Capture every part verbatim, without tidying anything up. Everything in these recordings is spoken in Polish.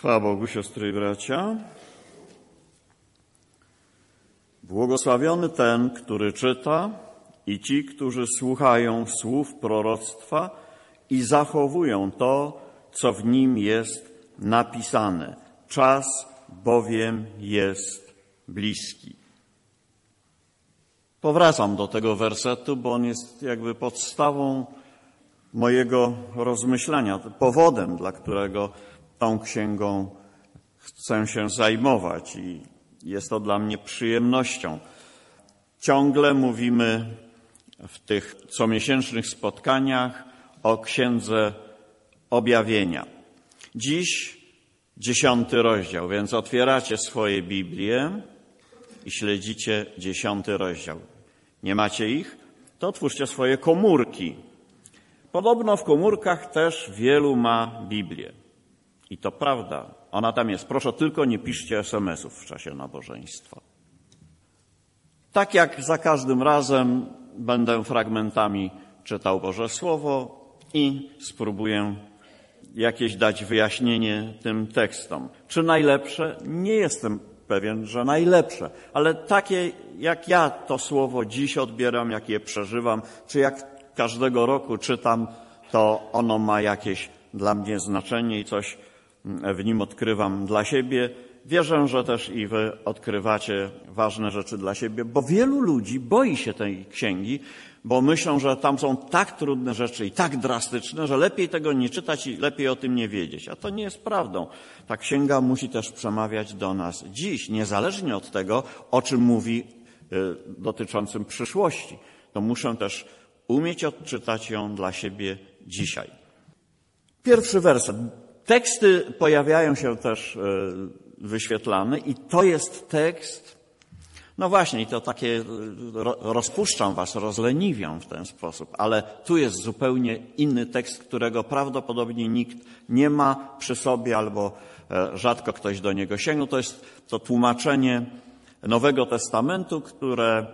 Chwała Bogu, siostry i bracia. Błogosławiony ten, który czyta, i ci, którzy słuchają słów proroctwa i zachowują to, co w nim jest napisane. Czas bowiem jest bliski. Powracam do tego wersetu, bo on jest jakby podstawą mojego rozmyślania, powodem, dla którego tą księgą chcę się zajmować i jest to dla mnie przyjemnością. Ciągle mówimy w tych comiesięcznych spotkaniach o Księdze Objawienia. Dziś dziesiąty rozdział, więc otwieracie swoje Biblie i śledzicie dziesiąty rozdział. Nie macie ich? To otwórzcie swoje komórki. Podobno w komórkach też wielu ma Biblię. I to prawda, ona tam jest. Proszę, tylko nie piszcie es em esów w czasie nabożeństwa. Tak jak za każdym razem będę fragmentami czytał Boże Słowo i spróbuję jakieś dać wyjaśnienie tym tekstom. Czy najlepsze? Nie jestem pewien, że najlepsze, ale takie jak ja to Słowo dziś odbieram, jak je przeżywam, czy jak każdego roku czytam, to ono ma jakieś dla mnie znaczenie i coś w nim odkrywam dla siebie. Wierzę, że też i wy odkrywacie ważne rzeczy dla siebie, bo wielu ludzi boi się tej księgi, bo myślą, że tam są tak trudne rzeczy i tak drastyczne, że lepiej tego nie czytać i lepiej o tym nie wiedzieć. A to nie jest prawdą. Ta księga musi też przemawiać do nas dziś, niezależnie od tego, o czym mówi y, dotyczącym przyszłości. To muszę też umieć odczytać ją dla siebie dzisiaj. Pierwszy werset. Teksty pojawiają się też wyświetlane i to jest tekst, no właśnie, i to takie, rozpuszczam was, rozleniwiam w ten sposób, ale tu jest zupełnie inny tekst, którego prawdopodobnie nikt nie ma przy sobie albo rzadko ktoś do niego sięgnął. To jest to tłumaczenie Nowego Testamentu, które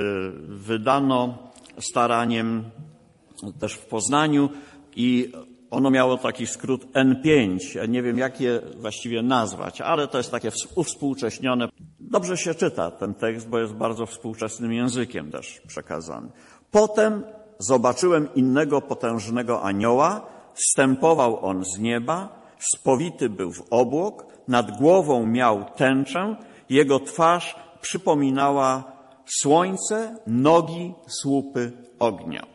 wydano staraniem też w Poznaniu i ono miało taki skrót en pięć. Ja nie wiem, jak je właściwie nazwać, ale to jest takie uwspółcześnione. Dobrze się czyta ten tekst, bo jest bardzo współczesnym językiem też przekazany. Potem zobaczyłem innego potężnego anioła, zstępował on z nieba, spowity był w obłok, nad głową miał tęczę, jego twarz przypominała słońce, nogi, słupy ognia.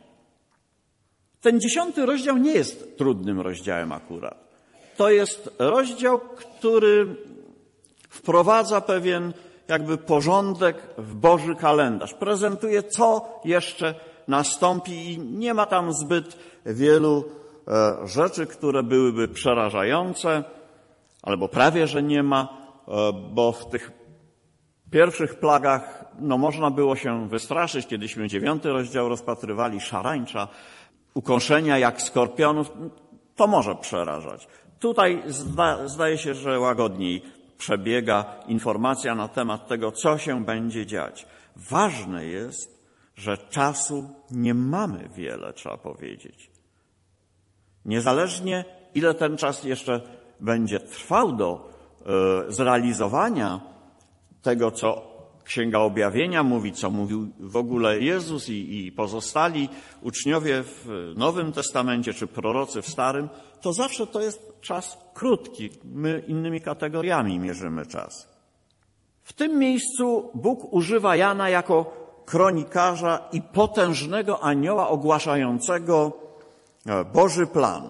Ten dziesiąty rozdział nie jest trudnym rozdziałem akurat. To jest rozdział, który wprowadza pewien jakby porządek w Boży kalendarz. Prezentuje, co jeszcze nastąpi i nie ma tam zbyt wielu e, rzeczy, które byłyby przerażające, albo prawie, że nie ma, e, bo w tych pierwszych plagach no, można było się wystraszyć. Kiedyśmy dziewiąty rozdział rozpatrywali, szarańcza, ukąszenia jak skorpionów, to może przerażać. Tutaj zda, zdaje się, że łagodniej przebiega informacja na temat tego, co się będzie dziać. Ważne jest, że czasu nie mamy wiele, trzeba powiedzieć. Niezależnie, ile ten czas jeszcze będzie trwał do y, zrealizowania tego, co Księga Objawienia mówi, co mówił w ogóle Jezus i, i pozostali uczniowie w Nowym Testamencie, czy prorocy w Starym, to zawsze to jest czas krótki. My innymi kategoriami mierzymy czas. W tym miejscu Bóg używa Jana jako kronikarza i potężnego anioła ogłaszającego Boży plan.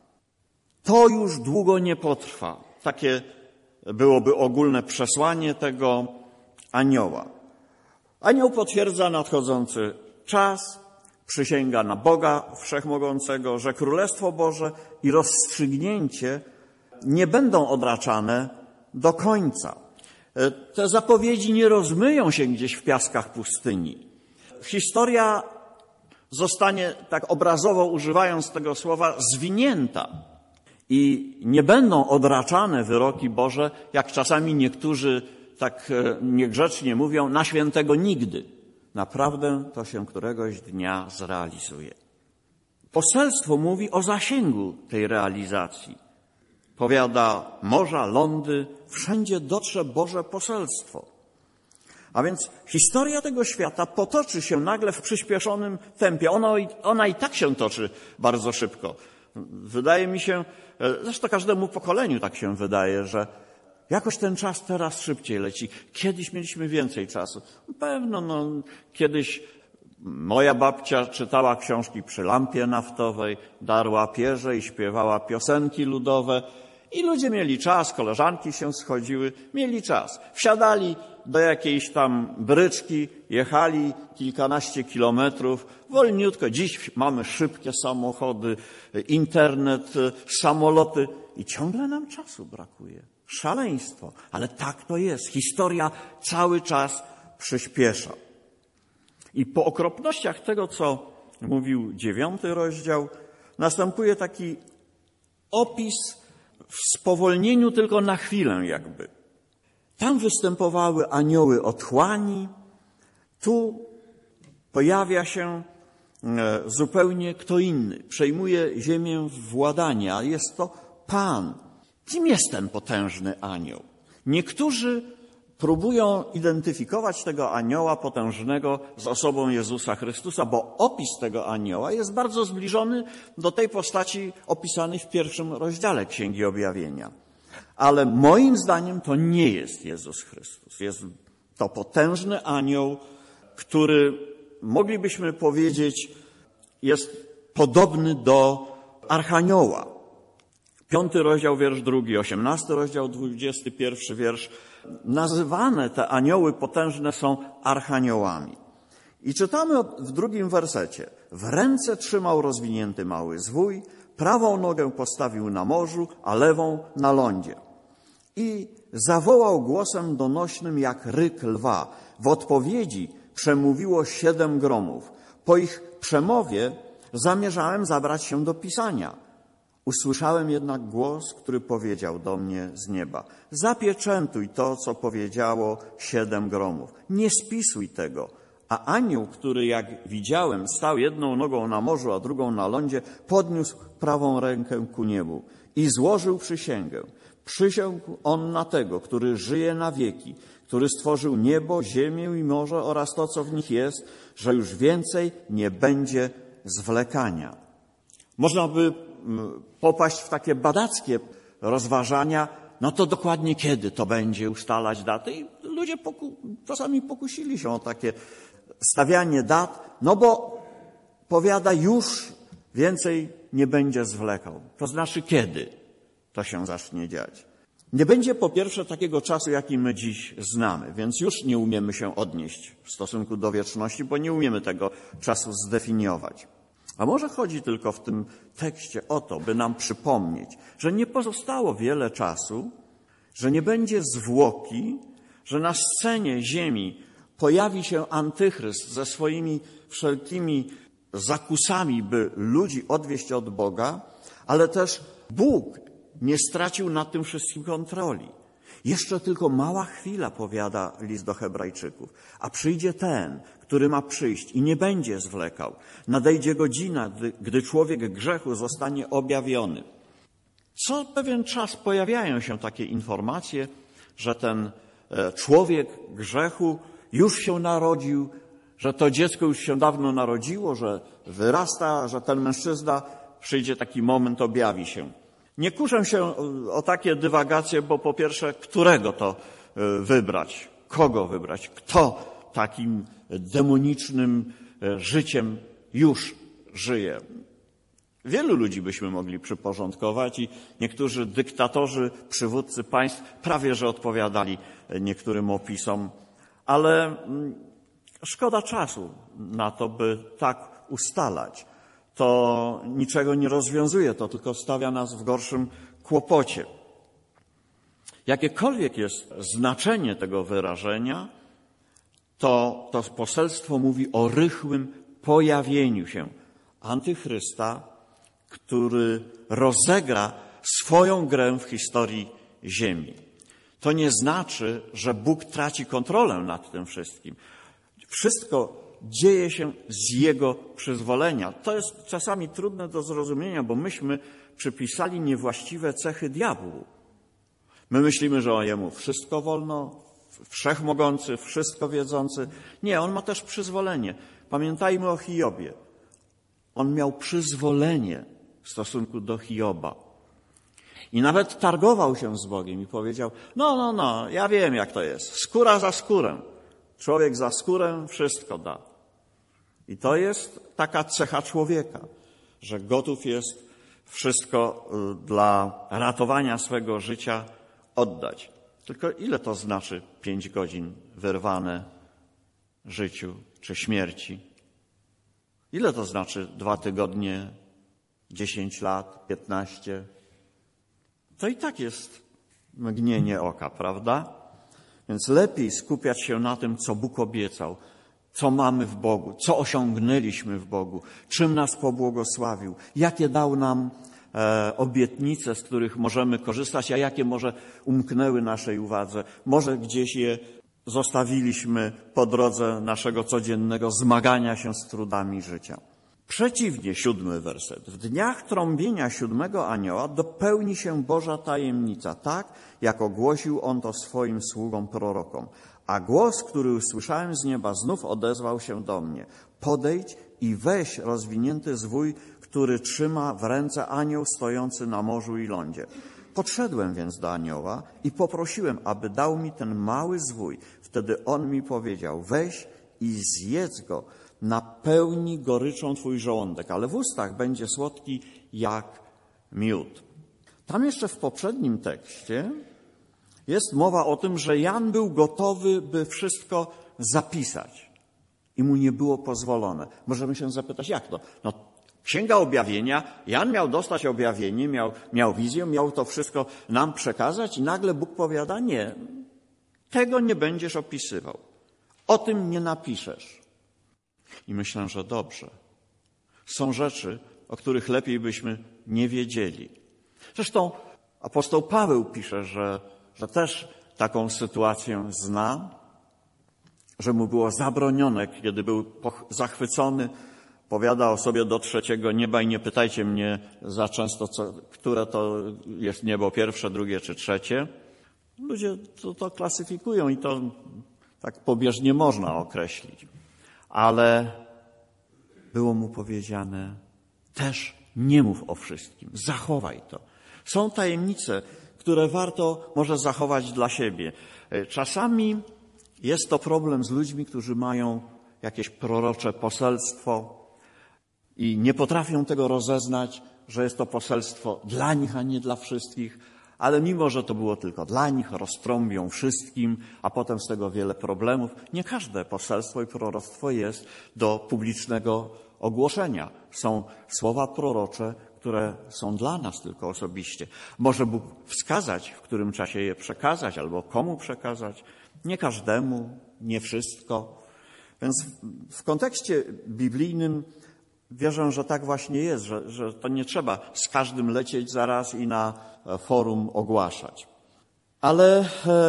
To już długo nie potrwa. Takie byłoby ogólne przesłanie tego anioła. Anioł potwierdza nadchodzący czas, przysięga na Boga Wszechmogącego, że Królestwo Boże i rozstrzygnięcie nie będą odraczane do końca. Te zapowiedzi nie rozmyją się gdzieś w piaskach pustyni. Historia zostanie, tak obrazowo używając tego słowa, zwinięta i nie będą odraczane wyroki Boże, jak czasami niektórzy tak niegrzecznie mówią, na świętego nigdy. Naprawdę to się któregoś dnia zrealizuje. Poselstwo mówi o zasięgu tej realizacji. powiada, morza, lądy, wszędzie dotrze Boże poselstwo. A więc historia tego świata potoczy się nagle w przyspieszonym tempie. Ona, ona i tak się toczy bardzo szybko. Wydaje mi się, zresztą każdemu pokoleniu tak się wydaje, że jakoś ten czas teraz szybciej leci. Kiedyś mieliśmy więcej czasu. Pewno, no, kiedyś moja babcia czytała książki przy lampie naftowej, darła pierze i śpiewała piosenki ludowe. I ludzie mieli czas, koleżanki się schodziły, mieli czas. Wsiadali do jakiejś tam bryczki, jechali kilkanaście kilometrów, wolniutko. Dziś mamy szybkie samochody, internet, samoloty i ciągle nam czasu brakuje. Szaleństwo, ale tak to jest. Historia cały czas przyspiesza. I po okropnościach tego, co mówił dziewiąty rozdział, następuje taki opis w spowolnieniu tylko na chwilę jakby. Tam występowały anioły otchłani, tu pojawia się zupełnie kto inny. Przejmuje ziemię w władanie, a jest to Pan. Kim jest ten potężny anioł? Niektórzy próbują identyfikować tego anioła potężnego z osobą Jezusa Chrystusa, bo opis tego anioła jest bardzo zbliżony do tej postaci opisanej w pierwszym rozdziale Księgi Objawienia. Ale moim zdaniem to nie jest Jezus Chrystus. Jest to potężny anioł, który, moglibyśmy powiedzieć, jest podobny do archanioła. Piąty rozdział, wiersz drugi, osiemnasty rozdział, dwudziesty pierwszy wiersz. Nazywane te anioły potężne są archaniołami. I czytamy w drugim wersecie. W ręce trzymał rozwinięty mały zwój, prawą nogę postawił na morzu, a lewą na lądzie. I zawołał głosem donośnym jak ryk lwa. W odpowiedzi przemówiło siedem gromów. Po ich przemowie zamierzałem zabrać się do pisania. Usłyszałem jednak głos, który powiedział do mnie z nieba. Zapieczętuj to, co powiedziało siedem gromów. Nie spisuj tego. A anioł, który jak widziałem, stał jedną nogą na morzu, a drugą na lądzie, podniósł prawą rękę ku niebu i złożył przysięgę. Przysiągł on na tego, który żyje na wieki, który stworzył niebo, ziemię i morze oraz to, co w nich jest, że już więcej nie będzie zwlekania. Można by popaść w takie badackie rozważania, no to dokładnie kiedy to będzie, ustalać daty. I ludzie poku, czasami pokusili się o takie stawianie dat, no bo powiada, już więcej nie będzie zwlekał. To znaczy kiedy to się zacznie dziać. Nie będzie po pierwsze takiego czasu, jaki my dziś znamy, więc już nie umiemy się odnieść w stosunku do wieczności, bo nie umiemy tego czasu zdefiniować. A może chodzi tylko w tym tekście o to, by nam przypomnieć, że nie pozostało wiele czasu, że nie będzie zwłoki, że na scenie ziemi pojawi się antychryst ze swoimi wszelkimi zakusami, by ludzi odwieść od Boga, ale też Bóg nie stracił nad tym wszystkim kontroli. Jeszcze tylko mała chwila, powiada list do Hebrajczyków, a przyjdzie ten, który ma przyjść i nie będzie zwlekał. Nadejdzie godzina, gdy, gdy człowiek grzechu zostanie objawiony. Co pewien czas pojawiają się takie informacje, że ten człowiek grzechu już się narodził, że to dziecko już się dawno narodziło, że wyrasta, że ten mężczyzna, przyjdzie taki moment, objawi się. Nie kuszę się o takie dywagacje, bo po pierwsze, którego to wybrać, kogo wybrać, kto takim demonicznym życiem już żyje. Wielu ludzi byśmy mogli przyporządkować i niektórzy dyktatorzy, przywódcy państw prawie że odpowiadali niektórym opisom, ale szkoda czasu na to, by tak ustalać. To niczego nie rozwiązuje, to tylko stawia nas w gorszym kłopocie. Jakiekolwiek jest znaczenie tego wyrażenia, to to poselstwo mówi o rychłym pojawieniu się antychrysta, który rozegra swoją grę w historii ziemi. To nie znaczy, że Bóg traci kontrolę nad tym wszystkim. Wszystko dzieje się z Jego przyzwolenia. To jest czasami trudne do zrozumienia, bo myśmy przypisali niewłaściwe cechy diabłu. My myślimy, że o Jemu wszystko wolno, wszechmogący, wszystko wiedzący. Nie, On ma też przyzwolenie. Pamiętajmy o Hiobie. On miał przyzwolenie w stosunku do Hioba. I nawet targował się z Bogiem i powiedział, no, no, no, ja wiem jak to jest. Skóra za skórę. Człowiek za skórę wszystko da. I to jest taka cecha człowieka, że gotów jest wszystko dla ratowania swego życia oddać. Tylko ile to znaczy pięć godzin wyrwane życiu czy śmierci? Ile to znaczy dwa tygodnie, dziesięć lat, piętnaście? To i tak jest mgnienie oka, prawda? Więc lepiej skupiać się na tym, co Bóg obiecał, co mamy w Bogu, co osiągnęliśmy w Bogu, czym nas pobłogosławił, jakie dał nam e, obietnice, z których możemy korzystać, a jakie może umknęły naszej uwadze. Może gdzieś je zostawiliśmy po drodze naszego codziennego zmagania się z trudami życia. Przeciwnie, siódmy werset. W dniach trąbienia siódmego anioła dopełni się Boża tajemnica, tak jak ogłosił On to swoim sługom prorokom. A głos, który usłyszałem z nieba, znów odezwał się do mnie. Podejdź i weź rozwinięty zwój, który trzyma w ręce anioł stojący na morzu i lądzie. Podszedłem więc do anioła i poprosiłem, aby dał mi ten mały zwój. Wtedy on mi powiedział, weź i zjedz go, napełni goryczą twój żołądek, ale w ustach będzie słodki jak miód. Tam jeszcze w poprzednim tekście jest mowa o tym, że Jan był gotowy, by wszystko zapisać i mu nie było pozwolone. Możemy się zapytać, jak to? No, Księga Objawienia, Jan miał dostać objawienie, miał, miał wizję, miał to wszystko nam przekazać i nagle Bóg powiada, nie, tego nie będziesz opisywał, o tym nie napiszesz. I myślę, że dobrze. Są rzeczy, o których lepiej byśmy nie wiedzieli. Zresztą apostoł Paweł pisze, że, że też taką sytuację zna, że mu było zabronione, kiedy był zachwycony, powiada o sobie do trzeciego nieba i nie pytajcie mnie za często, co, które to jest niebo, pierwsze, drugie czy trzecie. Ludzie to, to klasyfikują i to tak pobieżnie można określić. Ale było mu powiedziane, też nie mów o wszystkim, zachowaj to. Są tajemnice, które warto może zachować dla siebie. Czasami jest to problem z ludźmi, którzy mają jakieś prorocze poselstwo i nie potrafią tego rozeznać, że jest to poselstwo dla nich, a nie dla wszystkich, ale mimo, że to było tylko dla nich, roztrąbią wszystkim, a potem z tego wiele problemów. Nie każde poselstwo i proroctwo jest do publicznego ogłoszenia. Są słowa prorocze, które są dla nas tylko osobiście. Może Bóg wskazać, w którym czasie je przekazać albo komu przekazać. Nie każdemu, nie wszystko. Więc w kontekście biblijnym wierzę, że tak właśnie jest, że, że to nie trzeba z każdym lecieć zaraz i na forum ogłaszać. Ale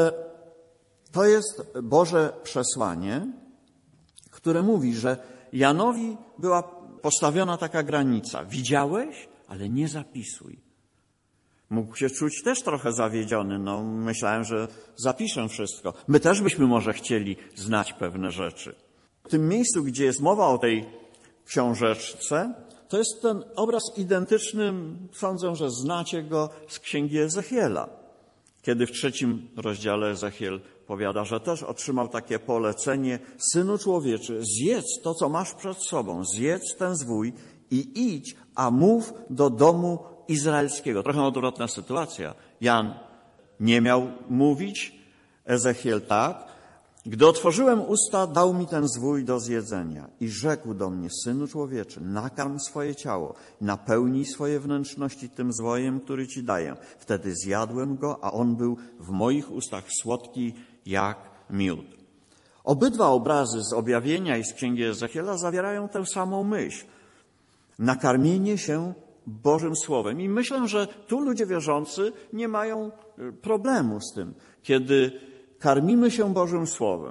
to jest Boże przesłanie, które mówi, że Janowi była postawiona taka granica. Widziałeś, ale nie zapisuj. Mógł się czuć też trochę zawiedziony. No, myślałem, że zapiszę wszystko. My też byśmy może chcieli znać pewne rzeczy. W tym miejscu, gdzie jest mowa o tej książeczce, to jest ten obraz identyczny, sądzę, że znacie go z Księgi Ezechiela. Kiedy w trzecim rozdziale Ezechiel powiada, że też otrzymał takie polecenie, synu człowieczy, zjedz to, co masz przed sobą, zjedz ten zwój i idź, a mów do domu izraelskiego. Trochę odwrotna sytuacja. Jan nie miał mówić, Ezechiel tak. Gdy otworzyłem usta, dał mi ten zwój do zjedzenia i rzekł do mnie, synu człowieczy, nakarm swoje ciało, napełnij swoje wnętrzności tym zwojem, który ci daję. Wtedy zjadłem go, a on był w moich ustach słodki jak miód. Obydwa obrazy z objawienia i z Księgi Ezechiela zawierają tę samą myśl. Nakarmienie się Bożym Słowem. I myślę, że tu ludzie wierzący nie mają problemu z tym, kiedy karmimy się Bożym Słowem,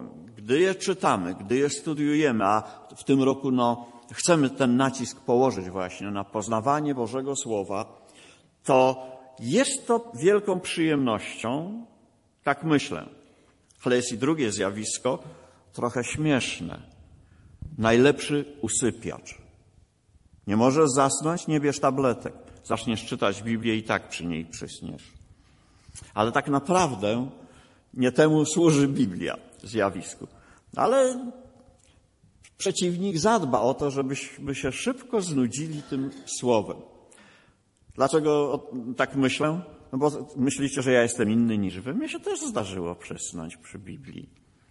gdy je czytamy, gdy je studiujemy, a w tym roku no, chcemy ten nacisk położyć właśnie na poznawanie Bożego Słowa, to jest to wielką przyjemnością, tak myślę. Ale jest i drugie zjawisko, trochę śmieszne. Najlepszy usypiacz. Nie możesz zasnąć, nie bierz tabletek. Zaczniesz czytać Biblię i tak przy niej przysniesz. Ale tak naprawdę nie temu służy Biblia, zjawisku. Ale przeciwnik zadba o to, żebyśmy się szybko znudzili tym słowem. Dlaczego tak myślę? No bo myślicie, że ja jestem inny niż wy. Mnie się też zdarzyło przysnąć przy Biblii.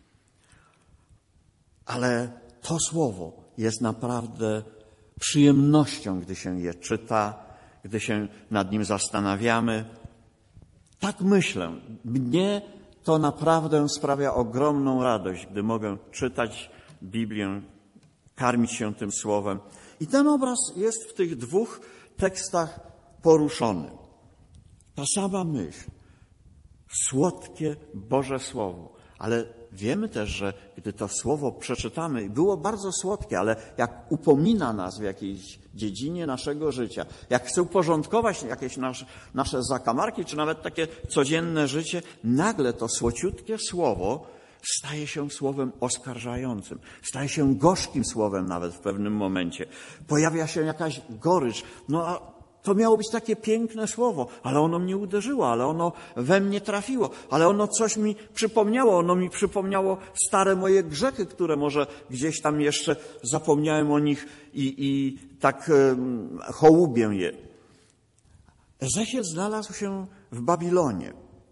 Ale to słowo jest naprawdę przyjemnością, gdy się je czyta, gdy się nad nim zastanawiamy. Tak myślę. Mnie to naprawdę sprawia ogromną radość, gdy mogę czytać Biblię, karmić się tym słowem. I ten obraz jest w tych dwóch tekstach poruszony. Ta sama myśl. Słodkie Boże Słowo. Ale wiemy też, że gdy to słowo przeczytamy, było bardzo słodkie, ale jak upomina nas w jakiejś dziedzinie naszego życia, jak chce uporządkować jakieś nasze, nasze zakamarki, czy nawet takie codzienne życie, nagle to słociutkie słowo staje się słowem oskarżającym, staje się gorzkim słowem nawet w pewnym momencie. Pojawia się jakaś gorycz. No a to miało być takie piękne słowo, ale ono mnie uderzyło, ale ono we mnie trafiło, ale ono coś mi przypomniało, ono mi przypomniało stare moje grzechy, które może gdzieś tam jeszcze zapomniałem o nich i, i tak um, hołubię je. Ezechiel znalazł się w Babilonie.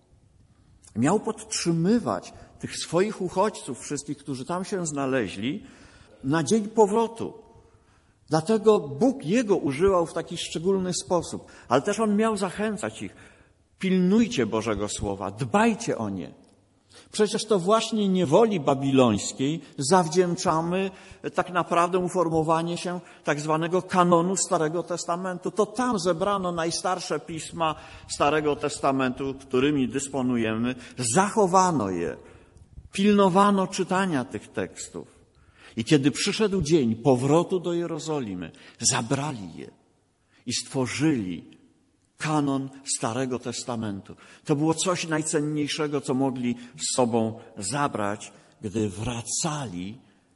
Miał podtrzymywać tych swoich uchodźców, wszystkich, którzy tam się znaleźli, na dzień powrotu. Dlatego Bóg jego używał w taki szczególny sposób, ale też on miał zachęcać ich. Pilnujcie Bożego Słowa, dbajcie o nie. Przecież to właśnie niewoli babilońskiej zawdzięczamy tak naprawdę uformowanie się tak zwanego kanonu Starego Testamentu. To tam zebrano najstarsze pisma Starego Testamentu, którymi dysponujemy, zachowano je, pilnowano czytania tych tekstów. I kiedy przyszedł dzień powrotu do Jerozolimy, zabrali je i stworzyli kanon Starego Testamentu. To było coś najcenniejszego, co mogli z sobą zabrać, gdy wracali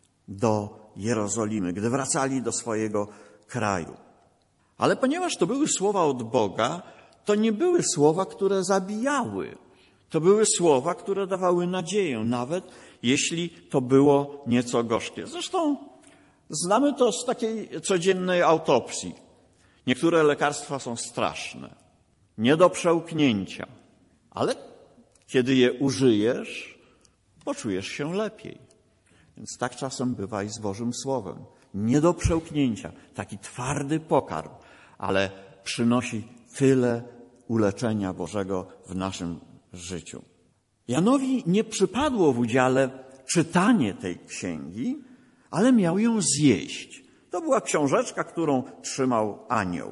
do Jerozolimy, gdy wracali do swojego kraju. Ale ponieważ to były słowa od Boga, to nie były słowa, które zabijały. To były słowa, które dawały nadzieję, nawet jeśli to było nieco gorzkie. Zresztą znamy to z takiej codziennej autopsji. Niektóre lekarstwa są straszne, nie do przełknięcia, ale kiedy je użyjesz, poczujesz się lepiej. Więc tak czasem bywa i z Bożym Słowem. Nie do przełknięcia, taki twardy pokarm, ale przynosi tyle uleczenia Bożego w naszym życiu. Janowi nie przypadło w udziale czytanie tej księgi, ale miał ją zjeść. To była książeczka, którą trzymał anioł.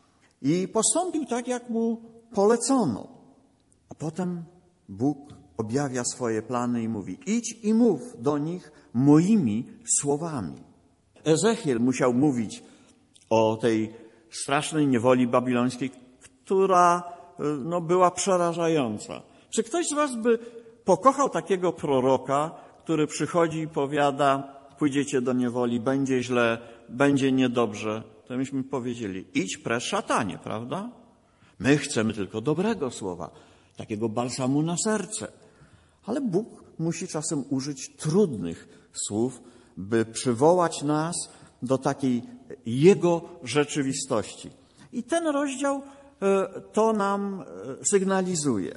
I postąpił tak, jak mu polecono. A potem Bóg objawia swoje plany i mówi: idź i mów do nich moimi słowami. Ezechiel musiał mówić o tej strasznej niewoli babilońskiej, która no, była przerażająca. Czy ktoś z was by pokochał takiego proroka, który przychodzi i powiada: pójdziecie do niewoli, będzie źle, będzie niedobrze? To myśmy powiedzieli: idź precz, szatanie, prawda? My chcemy tylko dobrego słowa, takiego balsamu na serce. Ale Bóg musi czasem użyć trudnych słów, by przywołać nas do takiej Jego rzeczywistości. I ten rozdział to nam sygnalizuje.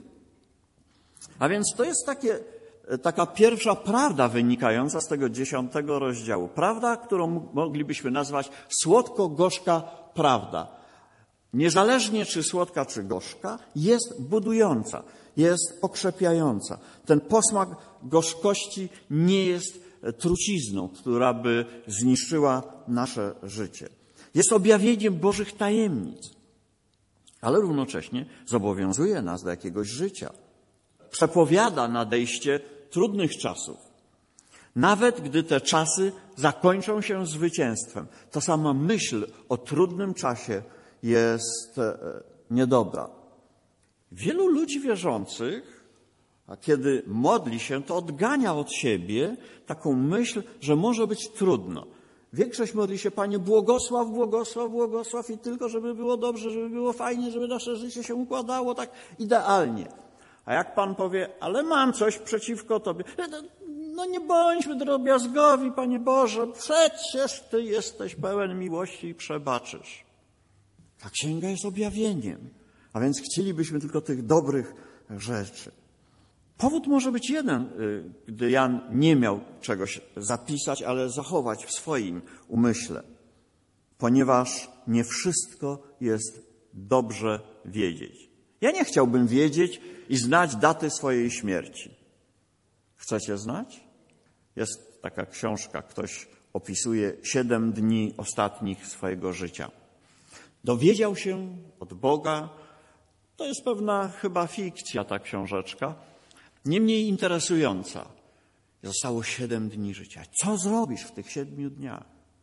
A więc to jest takie, taka pierwsza prawda wynikająca z tego dziesiątego rozdziału. Prawda, którą moglibyśmy nazwać słodko-gorzka prawda. Niezależnie czy słodka, czy gorzka, jest budująca, jest pokrzepiająca. Ten posmak gorzkości nie jest trucizną, która by zniszczyła nasze życie. Jest objawieniem Bożych tajemnic, ale równocześnie zobowiązuje nas do jakiegoś życia. Przepowiada nadejście trudnych czasów. Nawet gdy te czasy zakończą się zwycięstwem, to sama myśl o trudnym czasie jest niedobra. Wielu ludzi wierzących, a kiedy modli się, to odgania od siebie taką myśl, że może być trudno. Większość modli się, Panie, błogosław, błogosław, błogosław i tylko, żeby było dobrze, żeby było fajnie, żeby nasze życie się układało tak idealnie. A jak Pan powie, ale mam coś przeciwko Tobie, no nie bądźmy drobiazgowi, Panie Boże, przecież Ty jesteś pełen miłości i przebaczysz. Ta księga jest objawieniem, a więc chcielibyśmy tylko tych dobrych rzeczy. Powód może być jeden, gdy Jan nie miał czegoś zapisać, ale zachować w swoim umyśle. Ponieważ nie wszystko jest dobrze wiedzieć. Ja nie chciałbym wiedzieć i znać daty swojej śmierci. Chcecie znać? Jest taka książka, ktoś opisuje siedem dni ostatnich swojego życia. Dowiedział się od Boga, to jest pewna chyba fikcja ta książeczka, niemniej interesująca. Zostało siedem dni życia. Co zrobisz w tych siedmiu dniach?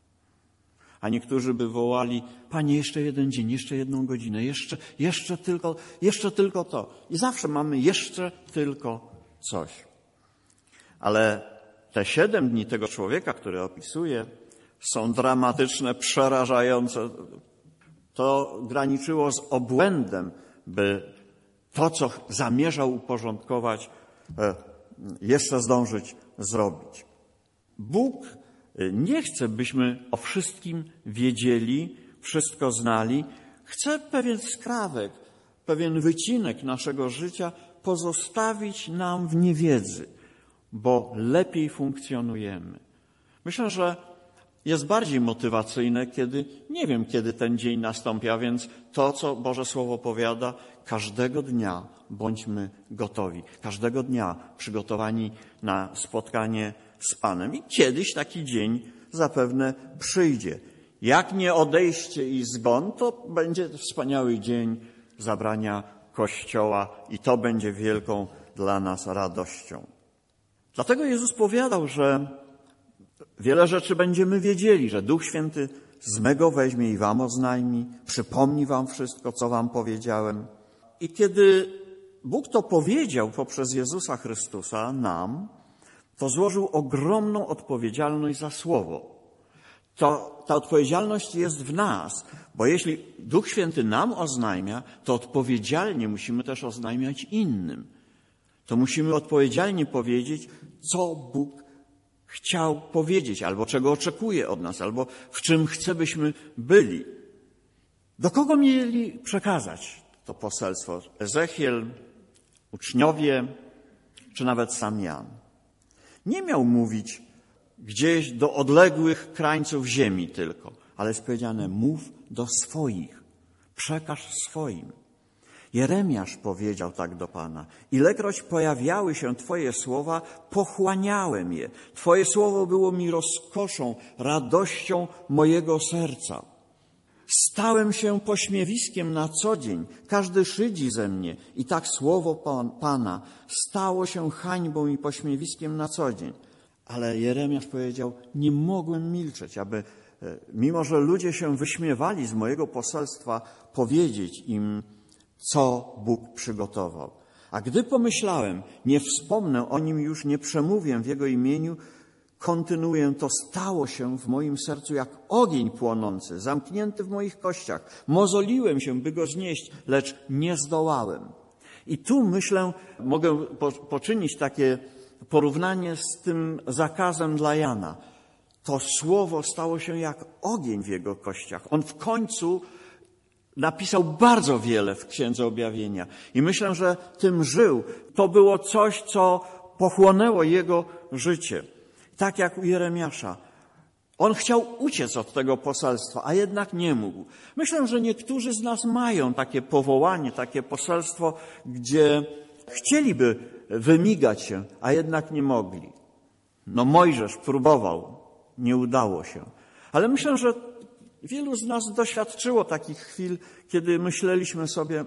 A niektórzy by wołali, Panie, jeszcze jeden dzień, jeszcze jedną godzinę, jeszcze, jeszcze tylko, jeszcze tylko to. I zawsze mamy jeszcze tylko coś. Ale te siedem dni tego człowieka, który opisuje, są dramatyczne, przerażające. To graniczyło z obłędem, by to, co zamierzał uporządkować, jeszcze zdążyć zrobić. Bóg nie chce, byśmy o wszystkim wiedzieli, wszystko znali. Chce pewien skrawek, pewien wycinek naszego życia pozostawić nam w niewiedzy, bo lepiej funkcjonujemy. Myślę, że jest bardziej motywacyjne, kiedy nie wiem, kiedy ten dzień nastąpi, a więc to, co Boże Słowo powiada, każdego dnia bądźmy gotowi. Każdego dnia przygotowani na spotkanie z Panem. I kiedyś taki dzień zapewne przyjdzie. Jak nie odejście i zgon, to będzie wspaniały dzień zabrania Kościoła i to będzie wielką dla nas radością. Dlatego Jezus powiadał, że wiele rzeczy będziemy wiedzieli, że Duch Święty z mego weźmie i wam oznajmi, przypomni wam wszystko, co wam powiedziałem. I kiedy Bóg to powiedział poprzez Jezusa Chrystusa nam, to złożył ogromną odpowiedzialność za Słowo. To, ta odpowiedzialność jest w nas, bo jeśli Duch Święty nam oznajmia, to odpowiedzialnie musimy też oznajmiać innym. To musimy odpowiedzialnie powiedzieć, co Bóg chciał powiedzieć, albo czego oczekuje od nas, albo w czym chce, byśmy byli. Do kogo mieli przekazać to poselstwo? Ezechiel, uczniowie, czy nawet sam Jan? Nie miał mówić gdzieś do odległych krańców ziemi tylko, ale jest powiedziane, mów do swoich, przekaż swoim. Jeremiasz powiedział tak do Pana, ilekroć pojawiały się Twoje słowa, pochłaniałem je. Twoje słowo było mi rozkoszą, radością mojego serca. Stałem się pośmiewiskiem na co dzień, każdy szydzi ze mnie i tak słowo pan, Pana stało się hańbą i pośmiewiskiem na co dzień. Ale Jeremiasz powiedział, nie mogłem milczeć, aby, mimo że ludzie się wyśmiewali z mojego poselstwa, powiedzieć im, co Bóg przygotował. A gdy pomyślałem, nie wspomnę o nim już, nie przemówię w Jego imieniu, kontynuuję, to stało się w moim sercu jak ogień płonący, zamknięty w moich kościach. Mozoliłem się, by go znieść, lecz nie zdołałem. I tu myślę, mogę poczynić takie porównanie z tym zakazem dla Jana. To słowo stało się jak ogień w jego kościach. On w końcu napisał bardzo wiele w Księdze Objawienia i myślę, że tym żył. To było coś, co pochłonęło jego życie. Tak jak u Jeremiasza. On chciał uciec od tego poselstwa, a jednak nie mógł. Myślę, że niektórzy z nas mają takie powołanie, takie poselstwo, gdzie chcieliby wymigać się, a jednak nie mogli. No Mojżesz próbował, nie udało się. Ale myślę, że wielu z nas doświadczyło takich chwil, kiedy myśleliśmy sobie,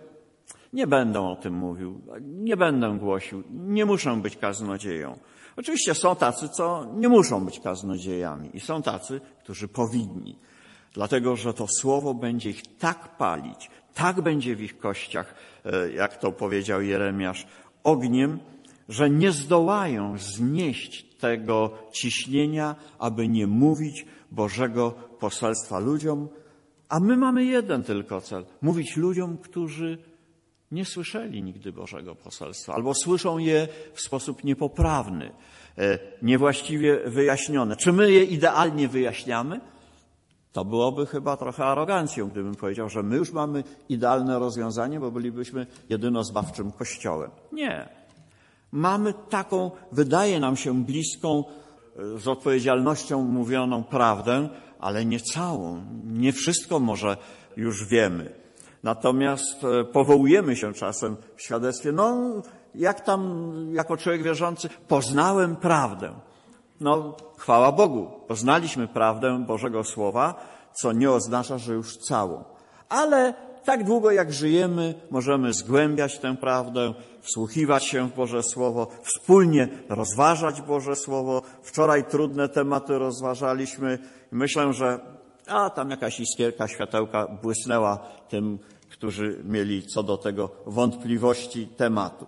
Nie będę o tym mówił, nie będę głosił, nie muszę być kaznodzieją. Oczywiście są tacy, co nie muszą być kaznodziejami i są tacy, którzy powinni. Dlatego, że to słowo będzie ich tak palić, tak będzie w ich kościach, jak to powiedział Jeremiasz, ogniem, że nie zdołają znieść tego ciśnienia, aby nie mówić Bożego poselstwa ludziom. A my mamy jeden tylko cel. Mówić ludziom, którzy nie słyszeli nigdy Bożego poselstwa, albo słyszą je w sposób niepoprawny, niewłaściwie wyjaśnione. Czy my je idealnie wyjaśniamy? To byłoby chyba trochę arogancją, gdybym powiedział, że my już mamy idealne rozwiązanie, bo bylibyśmy jedynozbawczym Kościołem. Nie. Mamy taką, wydaje nam się, bliską, z odpowiedzialnością mówioną prawdę, ale nie całą. Nie wszystko może już wiemy. Natomiast powołujemy się czasem w świadectwie, no jak tam jako człowiek wierzący poznałem prawdę. No chwała Bogu, poznaliśmy prawdę Bożego Słowa, co nie oznacza, że już całą. Ale tak długo jak żyjemy, możemy zgłębiać tę prawdę, wsłuchiwać się w Boże Słowo, wspólnie rozważać Boże Słowo. Wczoraj trudne tematy rozważaliśmy. Myślę, że a tam jakaś iskierka światełka błysnęła tym, którzy mieli co do tego wątpliwości tematu.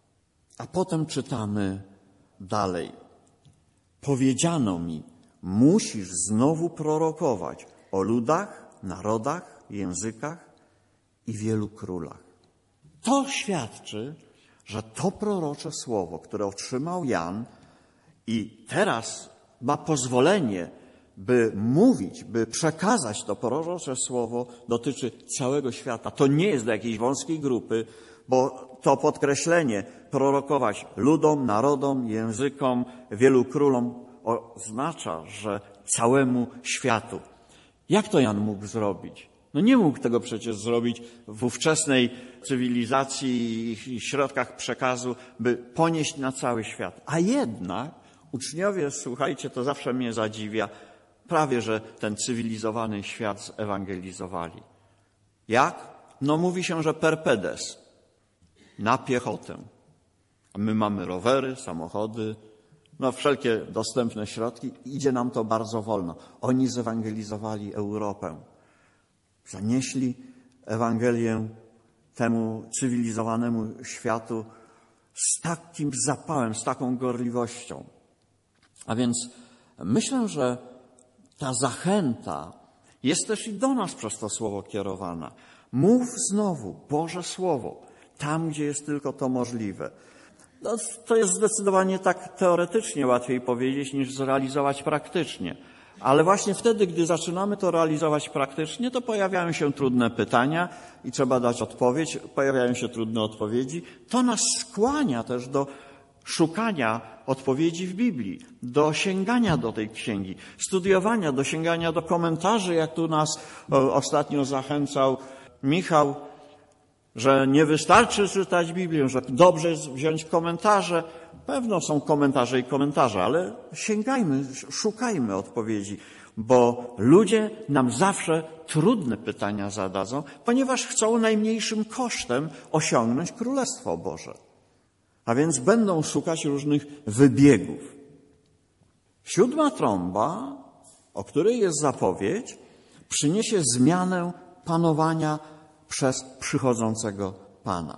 A potem czytamy dalej. Powiedziano mi, musisz znowu prorokować o ludach, narodach, językach i wielu królach. To świadczy, że to prorocze słowo, które otrzymał Jan i teraz ma pozwolenie, by mówić, by przekazać to prorocze słowo, dotyczy całego świata. To nie jest do jakiejś wąskiej grupy, bo to podkreślenie prorokować ludom, narodom, językom, wielu królom oznacza, że całemu światu. Jak to Jan mógł zrobić? No nie mógł tego przecież zrobić w ówczesnej cywilizacji i środkach przekazu, by ponieść na cały świat. A jednak uczniowie, słuchajcie, to zawsze mnie zadziwia, prawie że ten cywilizowany świat zewangelizowali. Jak? No mówi się, że per pedes, na piechotę. A my mamy rowery, samochody, no wszelkie dostępne środki. Idzie nam to bardzo wolno. Oni zewangelizowali Europę. Zanieśli Ewangelię temu cywilizowanemu światu z takim zapałem, z taką gorliwością. A więc myślę, że ta zachęta jest też i do nas przez to słowo kierowana. Mów znowu Boże Słowo, tam gdzie jest tylko to możliwe. No, to jest zdecydowanie tak teoretycznie łatwiej powiedzieć niż zrealizować praktycznie. Ale właśnie wtedy, gdy zaczynamy to realizować praktycznie, to pojawiają się trudne pytania i trzeba dać odpowiedź, pojawiają się trudne odpowiedzi. To nas skłania też do szukania odpowiedzi w Biblii, do sięgania do tej księgi, studiowania, do sięgania do komentarzy, jak tu nas ostatnio zachęcał Michał, że nie wystarczy czytać Biblię, że dobrze jest wziąć komentarze. Pewno są komentarze i komentarze, ale sięgajmy, szukajmy odpowiedzi, bo ludzie nam zawsze trudne pytania zadadzą, ponieważ chcą najmniejszym kosztem osiągnąć Królestwo Boże. A więc będą szukać różnych wybiegów. Siódma trąba, o której jest zapowiedź, przyniesie zmianę panowania przez przychodzącego Pana.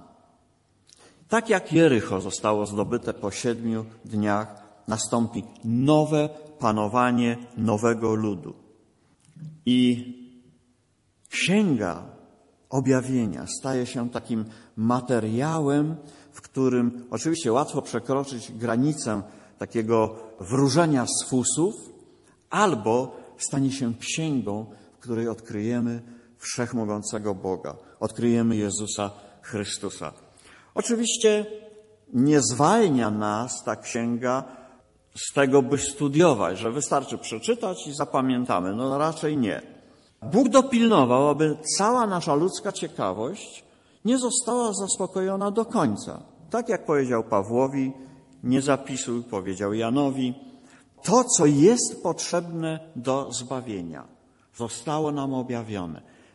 Tak jak Jericho zostało zdobyte po siedmiu dniach, nastąpi nowe panowanie nowego ludu. I Księga Objawienia staje się takim materiałem, w którym oczywiście łatwo przekroczyć granicę takiego wróżenia z fusów, albo stanie się księgą, w której odkryjemy wszechmogącego Boga, odkryjemy Jezusa Chrystusa. Oczywiście nie zwalnia nas ta księga z tego, by studiować, że wystarczy przeczytać i zapamiętamy. No raczej nie. Bóg dopilnował, aby cała nasza ludzka ciekawość nie została zaspokojona do końca. Tak jak powiedział Pawłowi, nie zapisuj, powiedział Janowi. To, co jest potrzebne do zbawienia, zostało nam objawione.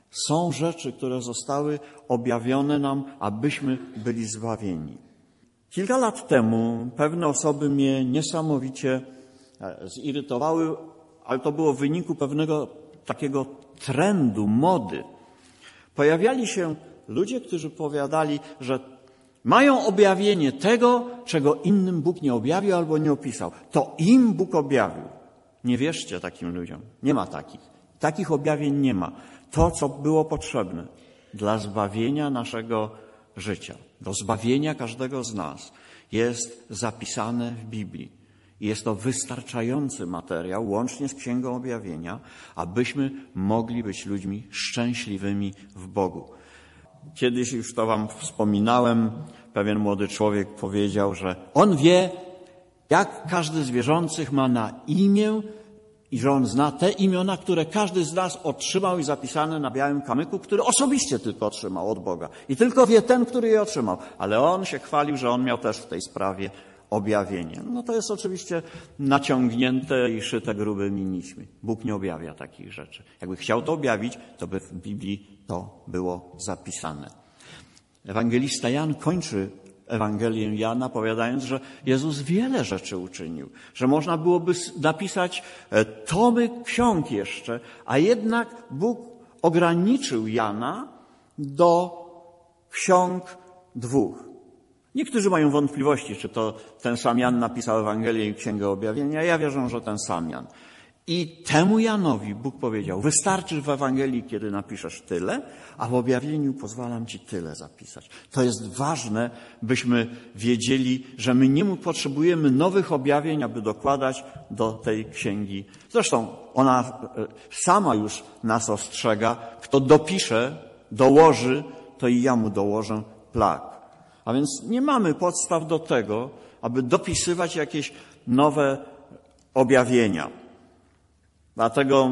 Są rzeczy, które zostały objawione nam, abyśmy byli zbawieni. Kilka lat temu pewne osoby mnie niesamowicie zirytowały, ale to było w wyniku pewnego takiego trendu, mody. Pojawiali się ludzie, którzy powiadali, że mają objawienie tego, czego innym Bóg nie objawił albo nie opisał. To im Bóg objawił. Nie wierzcie takim ludziom. Nie ma takich. Takich objawień nie ma. To, co było potrzebne dla zbawienia naszego życia, do zbawienia każdego z nas, jest zapisane w Biblii. Jest to wystarczający materiał, łącznie z Księgą Objawienia, abyśmy mogli być ludźmi szczęśliwymi w Bogu. Kiedyś już to wam wspominałem, pewien młody człowiek powiedział, że on wie, jak każdy z wierzących ma na imię i że on zna te imiona, które każdy z nas otrzymał i zapisane na białym kamyku, który osobiście tylko otrzymał od Boga. I tylko wie ten, który je otrzymał. Ale on się chwalił, że on miał też w tej sprawie objawienie. No to jest oczywiście naciągnięte i szyte grubymi nićmi. Bóg nie objawia takich rzeczy. Jakby chciał to objawić, to by w Biblii to było zapisane. Ewangelista Jan kończy Ewangelię Jana, powiadając, że Jezus wiele rzeczy uczynił, że można byłoby napisać tomy ksiąg jeszcze, a jednak Bóg ograniczył Jana do ksiąg dwóch. Niektórzy mają wątpliwości, czy to ten sam Jan napisał Ewangelię i Księgę Objawienia. Ja wierzę, że ten sam Jan. I temu Janowi Bóg powiedział, wystarczy w Ewangelii, kiedy napiszesz tyle, a w objawieniu pozwalam ci tyle zapisać. To jest ważne, byśmy wiedzieli, że my nie potrzebujemy nowych objawień, aby dokładać do tej księgi. Zresztą ona sama już nas ostrzega, kto dopisze, dołoży, to i ja mu dołożę plag. A więc nie mamy podstaw do tego, aby dopisywać jakieś nowe objawienia. Dlatego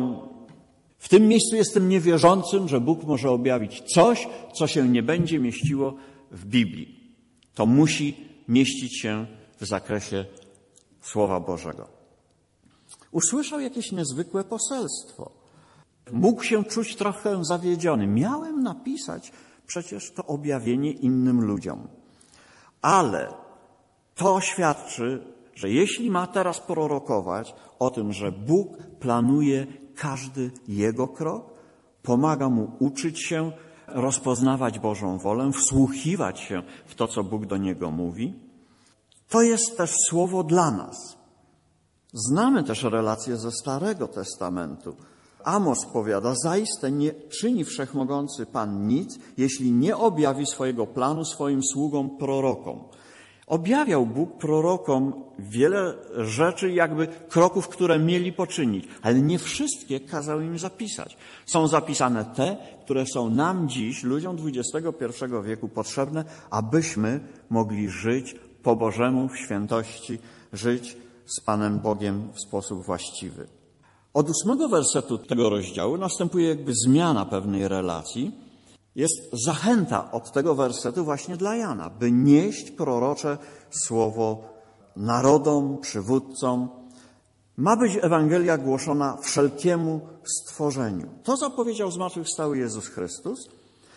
w tym miejscu jestem niewierzącym, że Bóg może objawić coś, co się nie będzie mieściło w Biblii. To musi mieścić się w zakresie Słowa Bożego. Usłyszał jakieś niezwykłe poselstwo. Mógł się czuć trochę zawiedziony. Miałem napisać przecież to objawienie innym ludziom. Ale to świadczy, że jeśli ma teraz prorokować o tym, że Bóg planuje każdy jego krok, pomaga mu uczyć się, rozpoznawać Bożą wolę, wsłuchiwać się w to, co Bóg do niego mówi, to jest też słowo dla nas. Znamy też relacje ze Starego Testamentu. Amos powiada, zaiste nie czyni Wszechmogący Pan nic, jeśli nie objawi swojego planu swoim sługom prorokom. Objawiał Bóg prorokom wiele rzeczy, jakby kroków, które mieli poczynić, ale nie wszystkie kazał im zapisać. Są zapisane te, które są nam dziś, ludziom dwudziestego pierwszego wieku, potrzebne, abyśmy mogli żyć po Bożemu w świętości, żyć z Panem Bogiem w sposób właściwy. Od ósmego wersetu tego rozdziału następuje jakby zmiana pewnej relacji. Jest zachęta od tego wersetu właśnie dla Jana, by nieść prorocze słowo narodom, przywódcom. Ma być Ewangelia głoszona wszelkiemu stworzeniu. To zapowiedział zmartwychwstały Jezus Chrystus,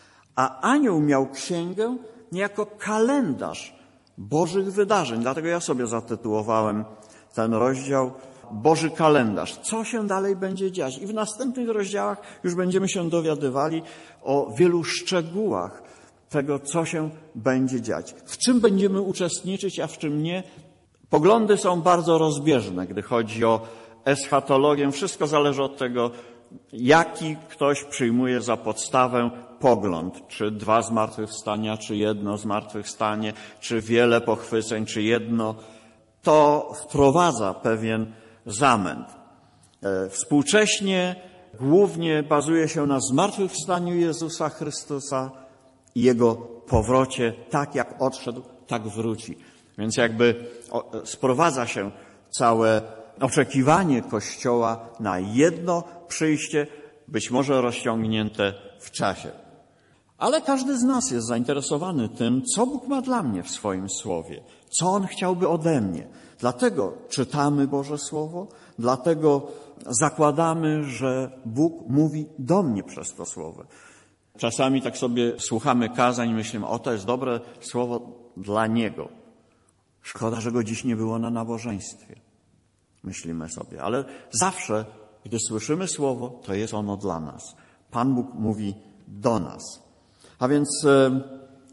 a anioł miał księgę niejako kalendarz Bożych wydarzeń. Dlatego ja sobie zatytułowałem ten rozdział Boży kalendarz. Co się dalej będzie dziać? I w następnych rozdziałach już będziemy się dowiadywali o wielu szczegółach tego, co się będzie dziać. W czym będziemy uczestniczyć, a w czym nie. Poglądy są bardzo rozbieżne, gdy chodzi o eschatologię. Wszystko zależy od tego, jaki ktoś przyjmuje za podstawę pogląd. Czy dwa zmartwychwstania, czy jedno zmartwychwstanie, czy wiele pochwyceń, czy jedno. To wprowadza pewien zamęt. Współcześnie głównie bazuje się na zmartwychwstaniu Jezusa Chrystusa i Jego powrocie. Tak jak odszedł, tak wróci. Więc jakby sprowadza się całe oczekiwanie Kościoła na jedno przyjście, być może rozciągnięte w czasie. Ale każdy z nas jest zainteresowany tym, co Bóg ma dla mnie w swoim Słowie, co On chciałby ode mnie. Dlatego czytamy Boże Słowo, dlatego zakładamy, że Bóg mówi do mnie przez to Słowo. Czasami tak sobie słuchamy kazań i myślimy, o, to jest dobre słowo dla niego. Szkoda, że go dziś nie było na nabożeństwie. Myślimy sobie, ale zawsze, gdy słyszymy słowo, to jest ono dla nas. Pan Bóg mówi do nas. A więc e,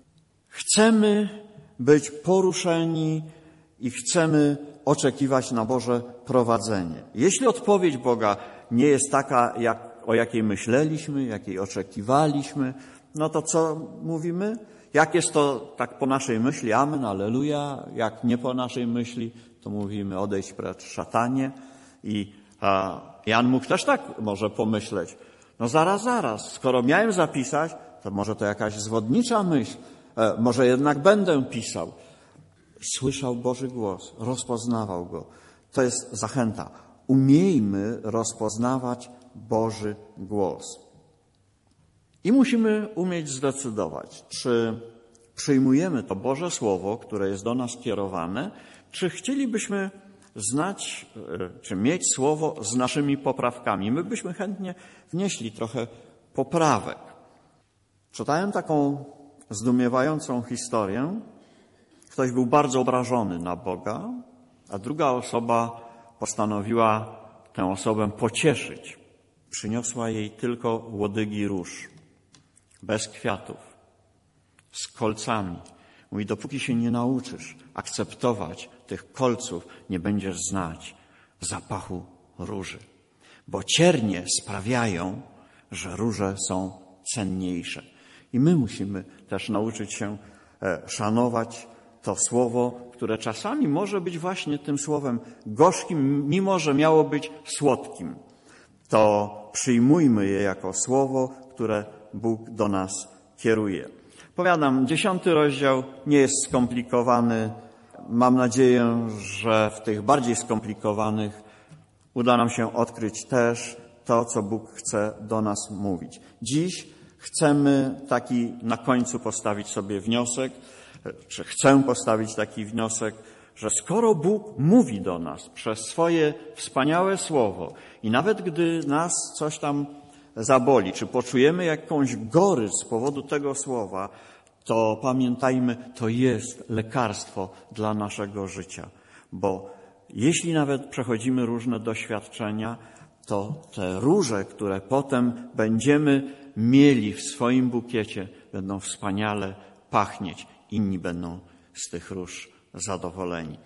chcemy być poruszeni i chcemy oczekiwać na Boże prowadzenie. Jeśli odpowiedź Boga nie jest taka, jak, o jakiej myśleliśmy, jakiej oczekiwaliśmy, no to co mówimy? Jak jest to tak po naszej myśli, amen, alleluja. Jak nie po naszej myśli, to mówimy odejdź precz, szatanie. I a, Jan mógł też tak może pomyśleć. No zaraz, zaraz, skoro miałem zapisać, to może to jakaś zwodnicza myśl, e, może jednak będę pisał. Słyszał Boży głos, rozpoznawał go. To jest zachęta. Umiejmy rozpoznawać Boży głos. I musimy umieć zdecydować, czy przyjmujemy to Boże Słowo, które jest do nas kierowane, czy chcielibyśmy znać, czy mieć Słowo z naszymi poprawkami. My byśmy chętnie wnieśli trochę poprawek. Czytałem taką zdumiewającą historię. Ktoś był bardzo obrażony na Boga, a druga osoba postanowiła tę osobę pocieszyć. Przyniosła jej tylko łodygi róż, bez kwiatów, z kolcami. Mówi, dopóki się nie nauczysz akceptować tych kolców, nie będziesz znać zapachu róży. Bo ciernie sprawiają, że róże są cenniejsze. I my musimy też nauczyć się szanować to słowo, które czasami może być właśnie tym słowem gorzkim, mimo że miało być słodkim. To przyjmujmy je jako słowo, które Bóg do nas kieruje. Powiadam, dziesiąty rozdział nie jest skomplikowany. Mam nadzieję, że w tych bardziej skomplikowanych uda nam się odkryć też to, co Bóg chce do nas mówić. Dziś chcemy taki na końcu postawić sobie wniosek, czy chcę postawić taki wniosek, że skoro Bóg mówi do nas przez swoje wspaniałe słowo i nawet gdy nas coś tam zaboli, czy poczujemy jakąś gorycz z powodu tego słowa, to pamiętajmy, to jest lekarstwo dla naszego życia. Bo jeśli nawet przechodzimy różne doświadczenia, to te róże, które potem będziemy mieli w swoim bukiecie, będą wspaniale pachnieć. Inni będą z tych róż zadowoleni.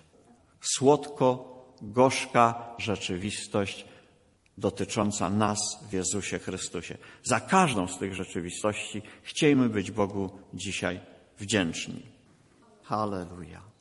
Słodko-gorzka rzeczywistość dotycząca nas w Jezusie Chrystusie. Za każdą z tych rzeczywistości chciejmy być Bogu dzisiaj wdzięczni. Halleluja.